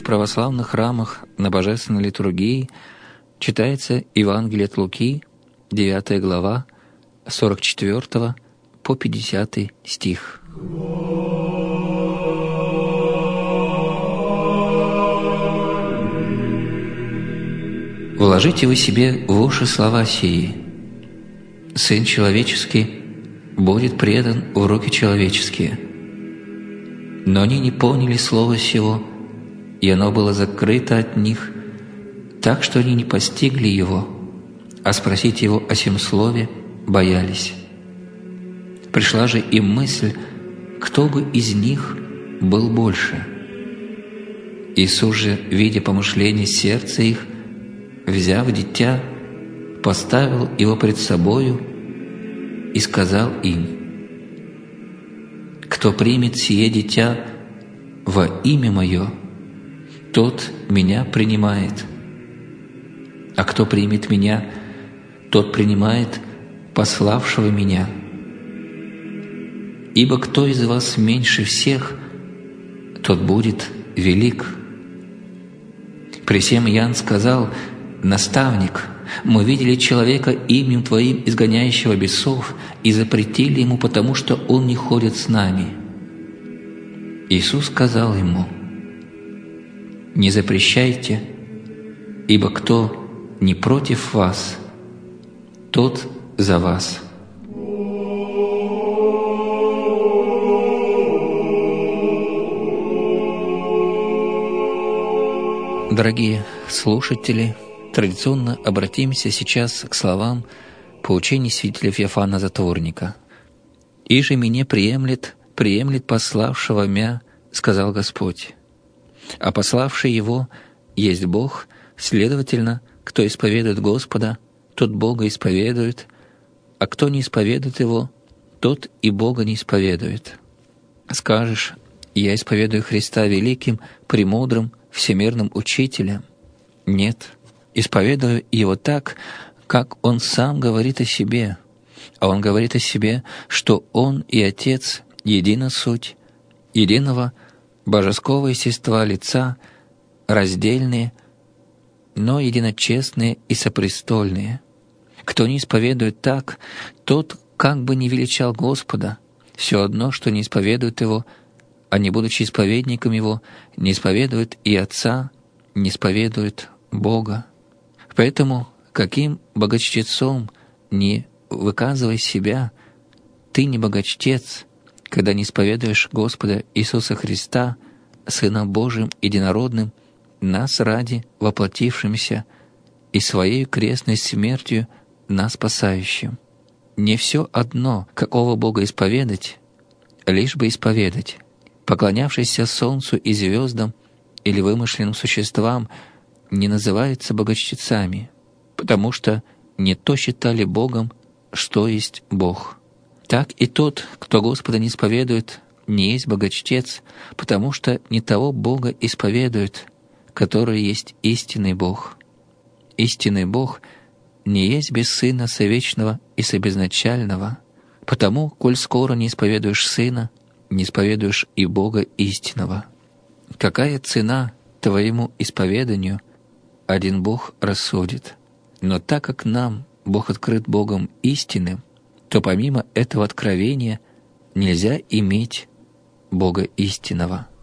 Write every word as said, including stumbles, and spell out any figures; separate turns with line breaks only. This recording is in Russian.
православных храмах на Божественной литургии читается Евангелие от Луки, девятая глава, сорок четвёртого по пятидесятый стих. «Вложите вы себе в уши слова сии. Сын человеческий будет предан в руки человеческие». Но они не поняли слова сего, и оно было закрыто от них, так что они не постигли его, а спросить его о сем слове боялись. Пришла же им мысль, кто бы из них был больше. Иисус же, видя помышления сердца их, взяв дитя, поставил его пред собою и сказал им: «Кто примет сие дитя во имя Мое, тот Меня принимает, а кто примет Меня, тот принимает пославшего Меня. Ибо кто из вас меньше всех, тот будет велик». При сем Иоанн сказал: «Наставник, мы видели человека именем Твоим, изгоняющего бесов, и запретили ему, потому что он не ходит с нами». Иисус сказал ему: «Не запрещайте, ибо кто не против вас, тот за вас». Дорогие слушатели, традиционно обратимся сейчас к словам поучений святителя Феофана Затворника. «Иже меня приемлет, приемлет пославшего мя, сказал Господь. А пославший его есть Бог, следовательно, кто исповедует Господа, тот Бога исповедует, а кто не исповедует Его, тот и Бога не исповедует. Скажешь: я исповедую Христа великим, премудрым, всемирным учителем. Нет, исповедую Его так, как Он сам говорит о себе. А Он говорит о себе, что Он и Отец едина суть, единого божеского естества лица, раздельные, но единочестные и сопрестольные. Кто не исповедует так, тот, как бы не величал Господа, все одно, что не исповедует Его, а не будучи исповедником Его, не исповедует и Отца, не исповедует Бога. Поэтому, каким богочтецом не выказывай себя, ты не богочтец, когда не исповедуешь Господа Иисуса Христа, Сына Божиим единородным, нас ради воплотившимся и Своей крестной смертью нас спасающим. Не все одно, какого Бога исповедать, лишь бы исповедать. Поклонявшиеся солнцу и звездам или вымышленным существам не называются богочтецами, потому что не то считали Богом, что есть Бог. Так и тот, кто Господа не исповедует, не есть богочтец, потому что не того Бога исповедует, который есть истинный Бог. Истинный Бог не есть без Сына совечного и собезначального, потому, коль скоро не исповедуешь Сына, не исповедуешь и Бога истинного. Какая цена твоему исповеданию, один Бог рассудит. Но так как нам Бог открыт Богом истинным, то помимо этого откровения нельзя иметь Бога истинного.